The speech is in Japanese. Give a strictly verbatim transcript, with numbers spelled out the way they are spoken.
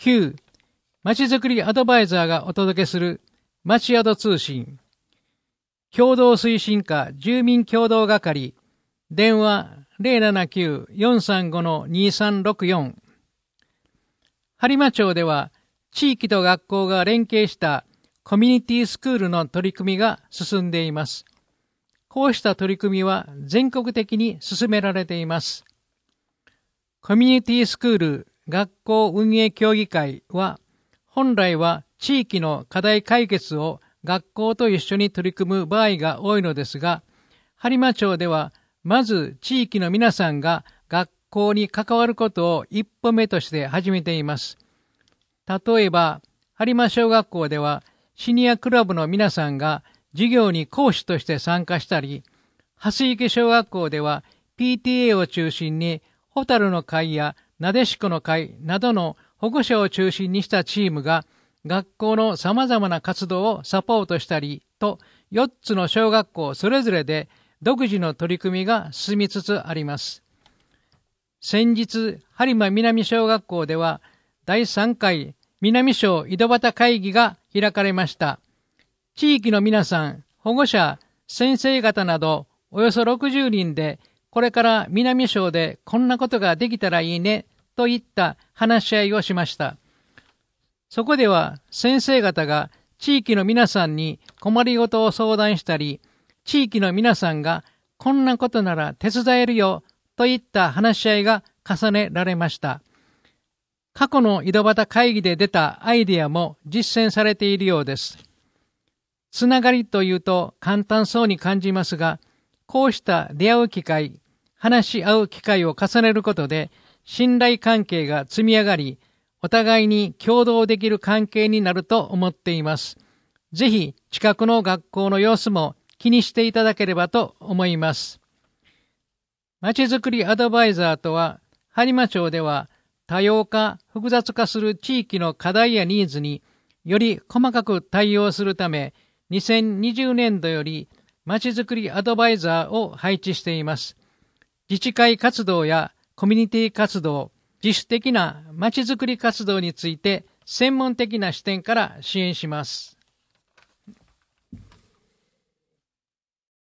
きゅう、まちづくりアドバイザーがお届けするまちアド通信。共同推進課住民共同係、電話 ゼロななきゅう よんさんご にさんろくよん。播磨町では地域と学校が連携したコミュニティスクールの取り組みが進んでいます。こうした取り組みは全国的に進められています。コミュニティスクール学校運営協議会は、本来は地域の課題解決を学校と一緒に取り組む場合が多いのですが、播磨町ではまず地域の皆さんが学校に関わることを一歩目として始めています。例えば、播磨小学校ではシニアクラブの皆さんが授業に講師として参加したり、蓮池小学校では ピーティーエー を中心にホタルの会やなでしこの会などの保護者を中心にしたチームが学校の様々な活動をサポートしたりと、よっつの小学校それぞれで独自の取り組みが進みつつあります。先日、播磨南小学校ではだいさんかい南小井戸端会議が開かれました。地域の皆さん、保護者、先生方などおよそろくじゅうにんで、これから南小でこんなことができたらいいねといった話し合いをしました。そこでは先生方が地域の皆さんに困りごとを相談したり、地域の皆さんがこんなことなら手伝えるよといった話し合いが重ねられました。過去の井戸端会議で出たアイデアも実践されているようです。つながりというと簡単そうに感じますが、こうした出会う機会、話し合う機会を重ねることで信頼関係が積み上がり、お互いに協働できる関係になると思っています。ぜひ近くの学校の様子も気にしていただければと思います。まちづくりアドバイザーとは、播磨町では多様化、複雑化する地域の課題やニーズにより細かく対応するため、にせんにじゅうねんどよりまちづくりアドバイザーを配置しています。自治会活動やコミュニティ活動、自主的なまちづくり活動について専門的な視点から支援します。